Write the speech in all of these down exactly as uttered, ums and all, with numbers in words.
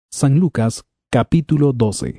San Lucas, capítulo doce.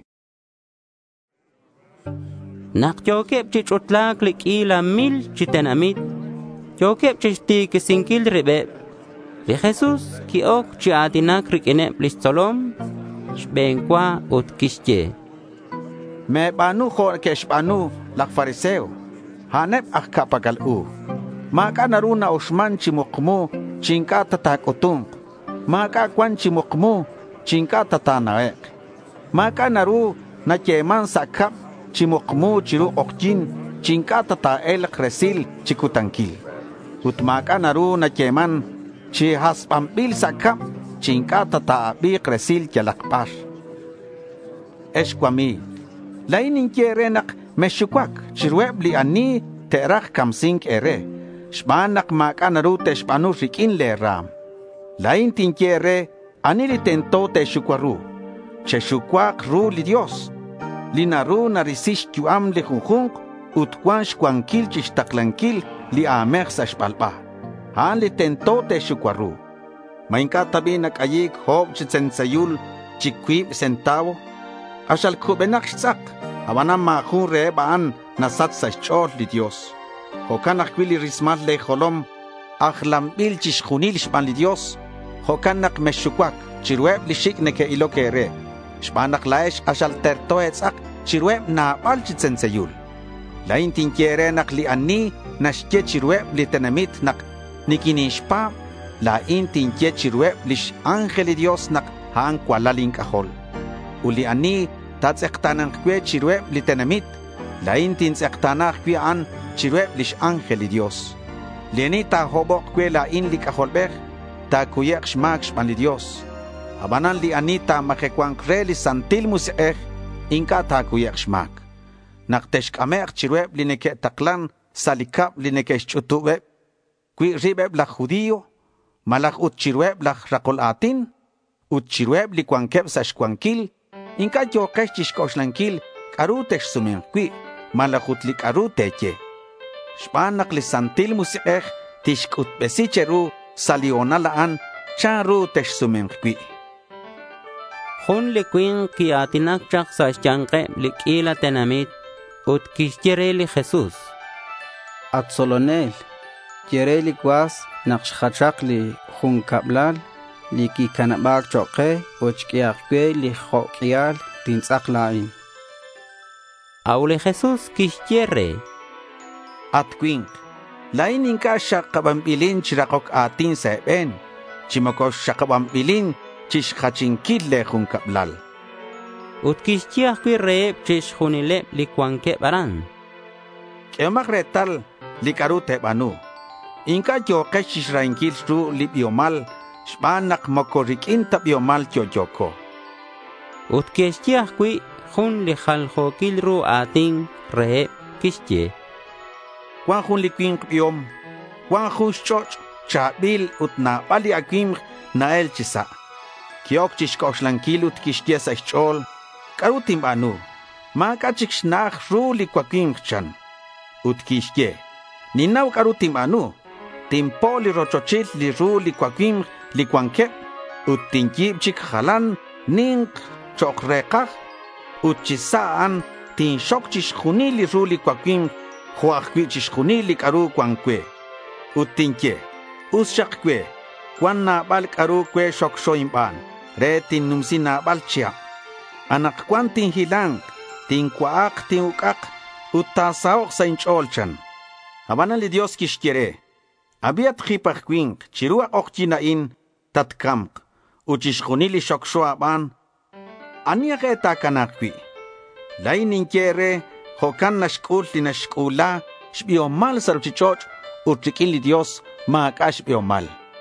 Nak jokep chichutlak likila mil chitenamit. Jokep chishti kisinkil ribeb. Li Jesús ki ok chi atinak rikinep listolom. Shbenkwa ut kishye. Me banu ho kesh banu lak fariseo. Hanep ak kapagal u. Maka naruna usman chimukmu chinka tatakutung. Maka kwan chimukmu chinka tatanaek. Maka naru na keman sakap chimukmu chiru okjin chinka tata el kresil chikutankil. Utmaka naru na keman chi haspambil sakap chinka tata abi kresil jalakpash. Eskwami. Lainin kierenak meshukwak chirwebli ani terak kamsink ere. Shbanak maka naru teshbanu rikin le ram. Lain tinkiere anili tento teshukwaru. Cheshukwak ru li Dios. Linaru narisish tuam li junjunk utkwan shkwankil chishtaklankil li amer sa shbalba. Han li tento teshukwaru. Mainka tabi nakayik hob chitsensayul chikwib centavo. Ashal kubenak shtzak. Hawana mahun rebaan nasat sa shchor li Dios. Hokan akwili rismal le holom akhlambil chishkhunil shpan li Dios. Hokan nak meshukwak chirweb li shik neke ilo kere. Shpanak laesh ashal terto etzak chirweb na bal chitsenseyul. Lain tinkiere nak li ani nashke chirweb li tenamit nak nikinishpa. Lain tinkie chirweb li angel Dios nak hang kwalalin kahol. Uli ani tatsektanang kwe chirweb li tenamit. Lain tinsektanang kwe an chirweb li angel Dios. Lieni ta hobok kwe lain li kaholber ta kuyek shmak shpan li Dios. Abanan li anita makekwang kre li santil musek inka ta kuyek shmak. Nakteshkamek chirweb li neke taklan salikap li neke shchutubeb. Kwi ribeb la judío malak ut chirweb la rakol atin ut chirweb li kwankeb sa shkwankil inka yokesh chishkoshlankil karutesh sumen kwi malakut li karuteche. Shpanak li santil musek tishkut besicheru saliona laan charu tesh sumen kwi. Hun li queen ki atinak chak sa shyanke li kila tenamit ut kishyere li Jesús. At solonel, quiere li kwas nakshachak li hun kablal li ki kanabak choke uchkiakwe li hokial tinsak lain. Aule Jesús kishyere. At queen, lain inka shakabambilin chirakok atin seben, chimokos shakabambilin chishkachinkil le hun kablal. Ut kishyakwe reeb chishunilep li kwanke baran. Kemak retal li karute banu. Inka yokesh chishrankil ru li biomal, shbanak mokorikin ta biomal yoyoko. Ut kishyakwe hun li khalhokil ru atin reeb kishye. Kwan hun li queen biom, kwan hun shoch chabil ut na bali akim na el chisa. Kiok chishkoshlankil ut kishtia sa shchol, karutim anu, maka chikshnach ru li kwakim chan. Ut kishtie, ninaw karutim anu, timpo li rochochil li ru li kwakim li kwankep, ut tinkib chik halan ning chokrekach, ut chisaan tin shok chishkuni li ru li kwakim huakwi chishkuni li karu kwankwe. Ut tinkye, us shakwe, kwan na bal karu kwe shok shoimban. Re tin numsi na balchia. Anak kwan tin hilang, tin kwaak tin ukak, utasaok sa incholchan. Habanan li Dios kishkire. Abiat khipak kwing, chirua okchinain, tatkamk, uchishkunili shokshoaban. Anya keta kanakwi. Lainin kere, hokan nashkul li nashkula, shbiomal saruchichoch, utrikin li Dios, maaka shbiomal.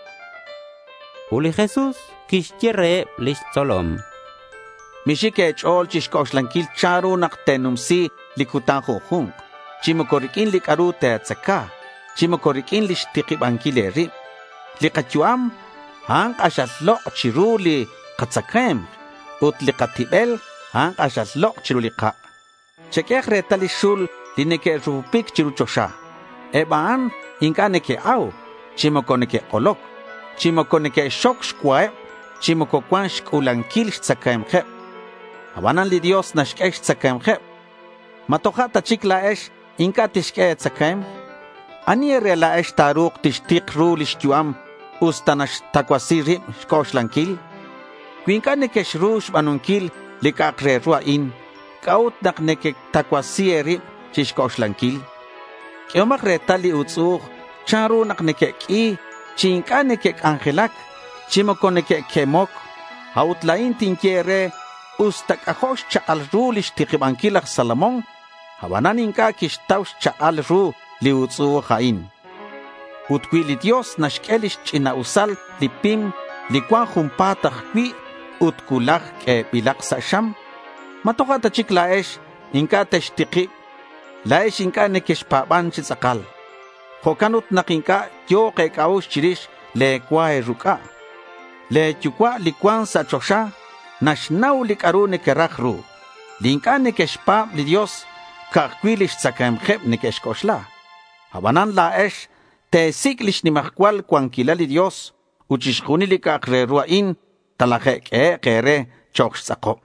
Uli Jesús kishyere listolom. Mishike chol chishkoshlankill charu naktenumsi likutan jujunk. Chimokorikin likaru teatzaka. Chimokorikin lishtikibankile rib. Likachuam hank ashaslok chiru li katzakrem. Ut likatibel hank ashaslok chiru lika. Chekech retalishul lineke rupik chiru chosha. Ebaan inka neke au. Chimokoneke olok. Chimokoneke shok shkwae chimoko kwan shk'ulankil xtzakaymjeb. Habanan li Dios nashk'ex tzakaymjeb. Matojata chik laex inka tishk'e tzakaym. Aniere laex taruq tishtiq ru lixkyuam ustanash takwasirib shkoxlankil. Kwinka nekesh ru shbanunkil likakre ruain. Kaut nak nekek takwasierib chishkoxlankil. Kiomak retali utzug charu nak nekek i chinka nekek angelak chimoko nekek kemok. Hautlain tinkiere ustak ahosh chaal ru lishtiqibankilak Salomón. Habanan inka kishtaush chaal ru li utzug hain. Utkwili Dios nashkelish china usal lipim likwan jumpatach kwi utkulak ke bilak sa sham. Matokata chik laesh inka teshtiqib. Laesh inka nekeshpaban chitzakal. Hokanut nakinka yo kekaush chirish le kwae ruka. Le chukwa likwan sa chosha nashnaw likaru nekerakru. Linka nekeshpab li Dios kakwilish tzakaymjeb nekeshkoshla. Habanan laesh te siklish ni mahkwal kwankila li Dios uchishkuni likakre ruain talajek e kere choksh tzakop.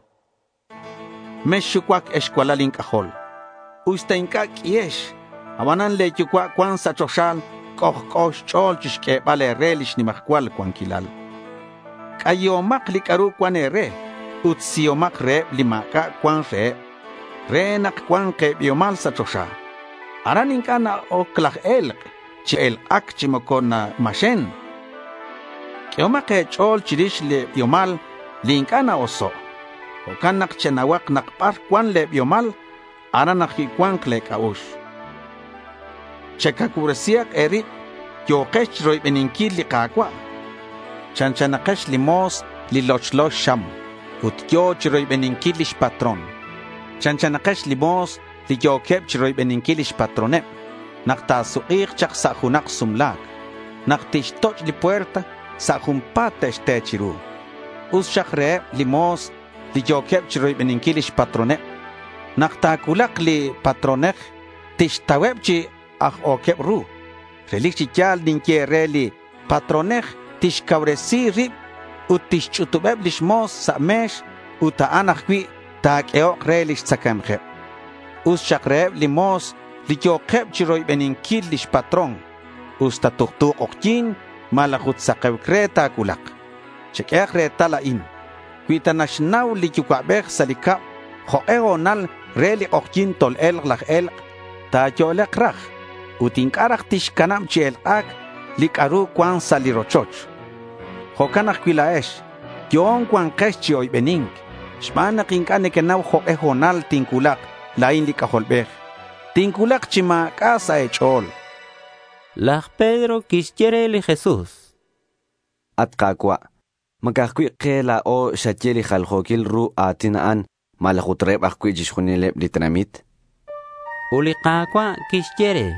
Meshukwak eskwala linkahol. Usta kiesh. Habanan le chukwa kwan sa choshal koch kosh chol chishke bale relish ni mahkwal kwankilal. Kayomak likaru kwan ere. Utsiomak re limaka kwan re. Re nak kwan ke biomal sa chosha. Aran inka na oklach elk. Chi el ak chimoko na mashen. Kiomak e chol chirish le biomal linka na oso. Okanak chenawak nakpar kwan le biomal. Aran nakikwan kle kaush. Chekakuresiak eri. Yokesh roi beninkil li kakwa. Chanchanakesh limos li lochlosh sham. Utyo chiroi beninkilish patron. Chanchanakesh limos li yokep chiroi beninkilish patronem. Nakta suqir chak sa hunak sumlak. Naktishtoch li puerta sa humpate este chiru. Us shakre limos li yokep chiroi beninkilish patronem. Nakta kulak li patronek tishtaweb chi ah okep ru. Relik chikyal ninkiere li patronek tishkauresi rib. Utish chutubeb lishmos sa mesh uta anakwi tak eok relish tsakamche. Us shakreb limos likokeb chiroi beninkil lish patron. Usta tuktuk okjin malakut sakewkreta kulak. Chekek reta lain. Kwita nashnaw likyukabek salikap hoegonal reli okjin tol el lak el ta yolek rak. Utinkarak tishkanam chiel ak likaru kwan salirochoch. Hokanak kwilaesh, yon kwan keshi oy benink. Shmanak inkane kenaw ho ejonal tinkulak, lain li kaholbech. Tinkulak chima kasa echol. Lach Pedro kisquiere li Jesús. At kakwa, magkakwi kela o shatyeli halhokil ru atinaan malakutreb akwi jishkunilep litramit. Uli kakwa kisquiere.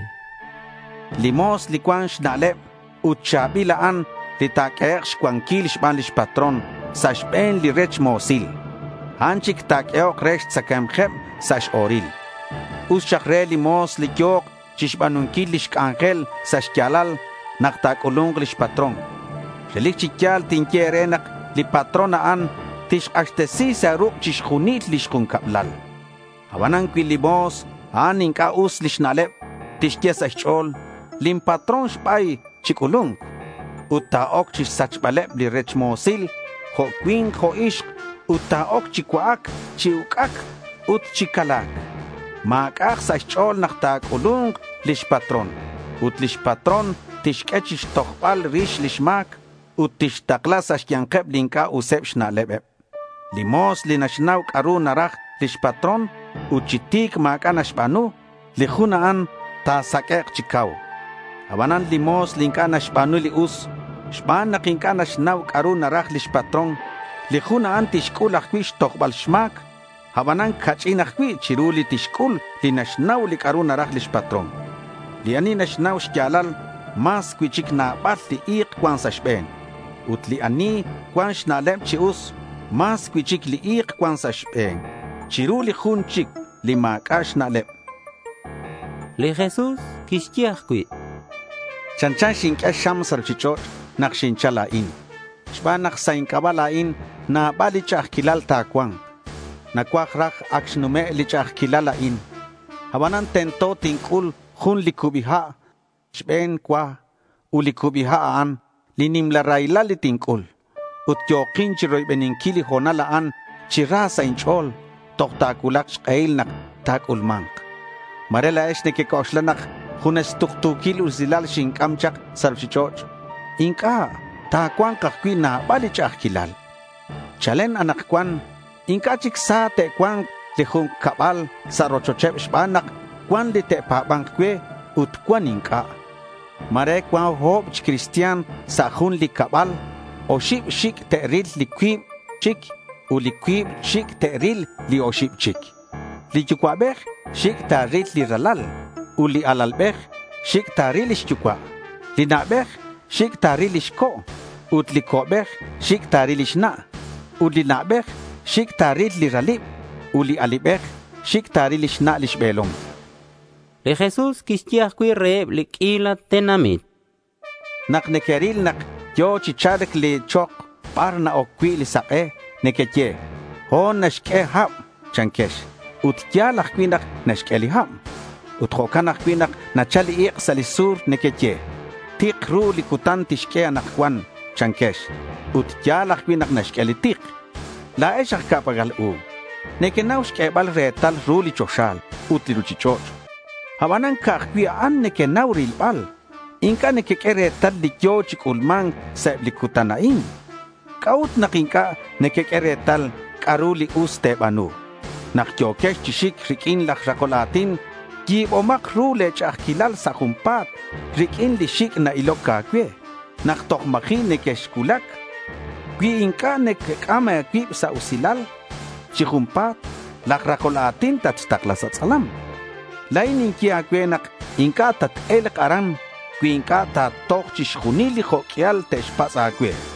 Limos likwan shnalep, utchabilaan, Litakeix kwankil shban lish patron, sash ben li rech mosil. Hanchik takeo kresh tsakamchem sash oril. Us shakre limos likyok, chishbanunkil lish angel sash kyalal, naktak ulung lish patron. Relik chikyal tinkierenak li patrona an, tish ashtesi sa ruk chishkunit lish kunkablal. Hawanan limos, an inka us lish nalep, tish kia sash chol, lim patron shbay chikulung. Uta okchi sachbalep li rech mosil, ho queen ho ishk, uta okchi kwaak, chiukak, ut chikalak. Maakak sa chol naktak ulung lish patron. Ut lish patron tishkechish tokbal rish lishmak, ut tishtakla sa shkyankeb linka usep shnalebeb. Limos li nashnaw karu narak lish patron, ut chitik maaka nashbanu, li hunaan ta sakek chikaw. Habanan limos linka nashbanu li us, Shban na kinka nashnaw karu narak lish patron, li hunaan tishkul akwish tokbal shmak, habanan kachin akwi chiruli tishkul li nashnaw li karu narak lish patron. Li ani nashnaw shkyalal, mas kwichik na bat li iq kwan sa shben. Ut li ani kwan shnalem chi us, mas kwichik li iq kwan sa shben. Chiruli hun chik li makash nalep. Li Jesús kishkiakwi. Chanchan shinkya sham sarchichot, nakshinchala in. Xbanak sa inkabalain na balichak kilal takwang. Nakwakrak aksnume lichak kilalain. Hawanan tento tingkul hun likubiha. Xben kwa ulikubihaan linimlarayla litingkul. Utyokin chiroy beninkili honalaan chira sa inchol. Toktakulak xkail nak takulmank. Marela es nekikoxlanak hunes tuktukil uzilal shinkamchak sarchichoch. Inka takwang kakwi na balichak kilal. Chalen anakwan inka chiksa te kwang lihung kabal sa rochochep shbanak kwan li te pabang kwe ut kwan inka. Mare kwan hob ch Christian sa hun li kabal o ship shik te ril li kwib chik u li kwib shik te ril li o ship chik. Li chukwabek shik ta ril li ralal u li alalbek shik ta ril ishchukwa. Li nabek shik ta ril ishko ut li kobek shik ta ril ishna u li nabek shik ta ril li ralib u li alibek shik ta ril ishna li shbelom. Le Jesús kistiach kui reeb li kila tenamit. Nak nekeril nak yo chicharek li chok par na okwi li sake neketje. Hon nashke hap chankesh. Ut yalak kwinak nashke li hap. Ut hokanak kwinak na chali iq salisur neketje. Tik ru li kutan tishke anakwan chankesh. Ut yalak kwinak nashke li tik. La eshak kapagal u. Nekenaush kebal retal ru li choshal. Ut li ruchichoch. Hawanan kakwi an nekenauril bal. Inka nekekere tal li yochik ulman sa likutanain. Kaut nakinka nekekere tal karuli uste banu. Nakyokesh chishik rikin lak rakolatin. Gib omak rule chakilal sa kumpat. Rikin li shik na ilok kakwe. Naktokmakin nekeshkulak. Kwi inka nekekama kwib sa usilal. Chikumpat lak rakolatin tatstaklas at salam. Lain inki akwenak inka tat elek aran. Kwinka ta tok chishunili hokial te espasa akwe.